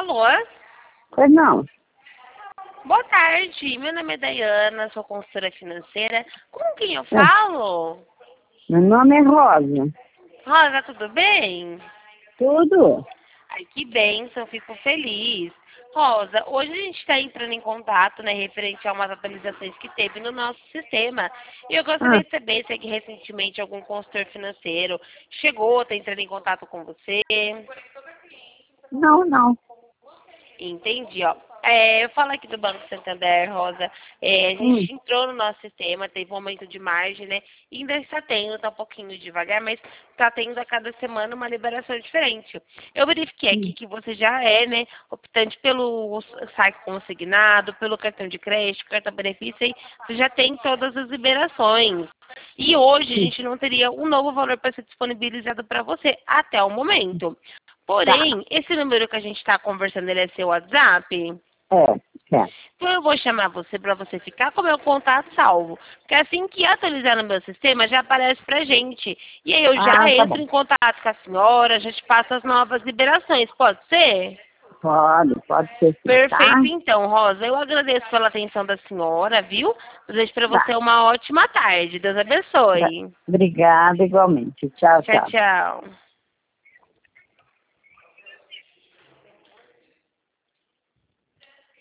Alô? Pois não. Boa tarde, meu nome é Dayana, sou consultora financeira. Com quem eu falo? Meu nome é Rosa. Rosa, tudo bem? Tudo? Ai, que bênção, fico feliz. Rosa, hoje a gente está entrando em contato, né, referente a umas atualizações que teve no nosso sistema. E eu gostaria de saber se é que recentemente algum consultor financeiro chegou, está entrando em contato com você. Não. Entendi, ó. Eu falo aqui do Banco Santander, Rosa. A gente entrou no nosso sistema, teve um aumento de margem, né? E ainda está tendo, tá um pouquinho devagar, mas está tendo a cada semana uma liberação diferente. Eu verifiquei aqui que você já é, né, optante pelo saque consignado, pelo cartão de crédito, cartão benefício, e você já tem todas as liberações. E hoje a gente não teria um novo valor para ser disponibilizado para você até o momento. Porém, esse número que a gente está conversando, ele é seu WhatsApp? É. Então eu vou chamar você para você ficar com o meu contato salvo. Porque assim que atualizar no meu sistema, já aparece pra gente. E aí eu já Tá entro bom. em contato com a senhora, já te passo as novas liberações. Pode ser? Pode ser sim, tá? Perfeito então, Rosa. Eu agradeço pela atenção da senhora, viu? Desejo para você Tá. uma ótima tarde. Deus abençoe. Obrigada igualmente. Tchau, Tchau, tchau. tchau.